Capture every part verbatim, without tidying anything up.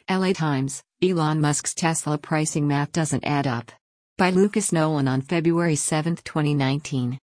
L A Times, Elon Musk's Tesla pricing math doesn't add up. By Lucas Nolan on February seventh, twenty nineteen.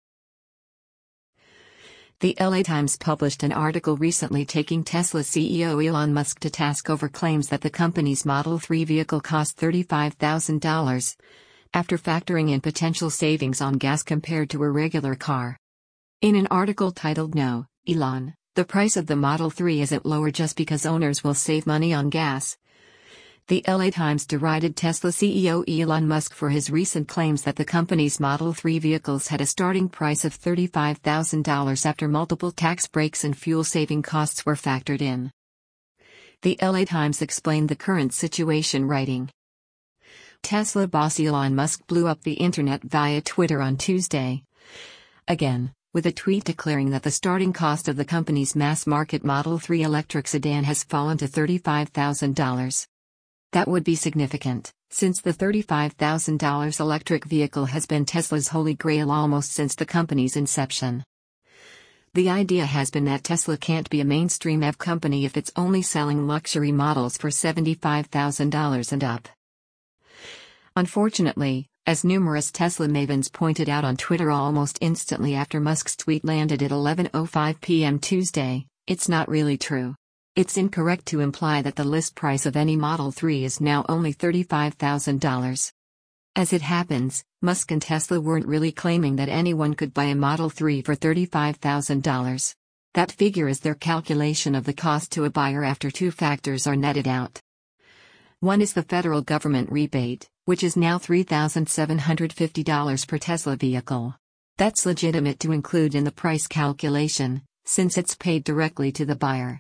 The L A Times published an article recently taking Tesla C E O Elon Musk to task over claims that the company's Model three vehicle cost thirty-five thousand dollars, after factoring in potential savings on gas compared to a regular car. In an article titled "No, Elon, the price of the Model three isn't lower just because owners will save money on gas," the L A Times derided Tesla C E O Elon Musk for his recent claims that the company's Model three vehicles had a starting price of thirty-five thousand dollars after multiple tax breaks and fuel-saving costs were factored in. The L A Times explained the current situation, writing, "Tesla boss Elon Musk blew up the internet via Twitter on Tuesday, again, with a tweet declaring that the starting cost of the company's mass-market Model three electric sedan has fallen to thirty-five thousand dollars. That would be significant, since the thirty-five thousand dollars electric vehicle has been Tesla's holy grail almost since the company's inception. The idea has been that Tesla can't be a mainstream E V company if it's only selling luxury models for seventy-five thousand dollars and up. Unfortunately, as numerous Tesla mavens pointed out on Twitter almost instantly after Musk's tweet landed at eleven oh five p m Tuesday, it's not really true. It's incorrect to imply that the list price of any Model three is now only thirty-five thousand dollars. As it happens, Musk and Tesla weren't really claiming that anyone could buy a Model three for thirty-five thousand dollars. That figure is their calculation of the cost to a buyer after two factors are netted out. One is the federal government rebate, which is now three thousand seven hundred fifty dollars per Tesla vehicle. That's legitimate to include in the price calculation, since it's paid directly to the buyer.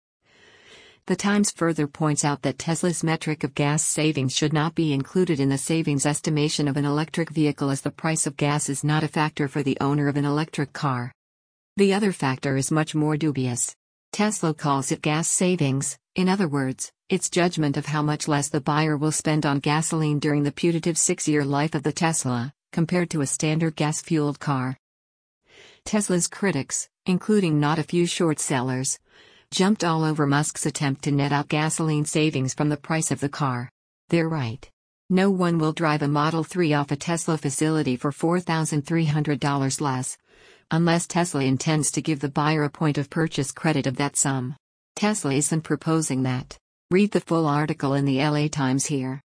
The Times further points out that Tesla's metric of gas savings should not be included in the savings estimation of an electric vehicle, as the price of gas is not a factor for the owner of an electric car. The other factor is much more dubious. Tesla calls it gas savings, in other words, its judgment of how much less the buyer will spend on gasoline during the putative six-year life of the Tesla, compared to a standard gas-fueled car. Tesla's critics, including not a few short sellers, jumped all over Musk's attempt to net out gasoline savings from the price of the car. They're right. No one will drive a Model three off a Tesla facility for four thousand three hundred dollars less, unless Tesla intends to give the buyer a point of purchase credit of that sum. Tesla isn't proposing that. Read the full article in the L A Times here.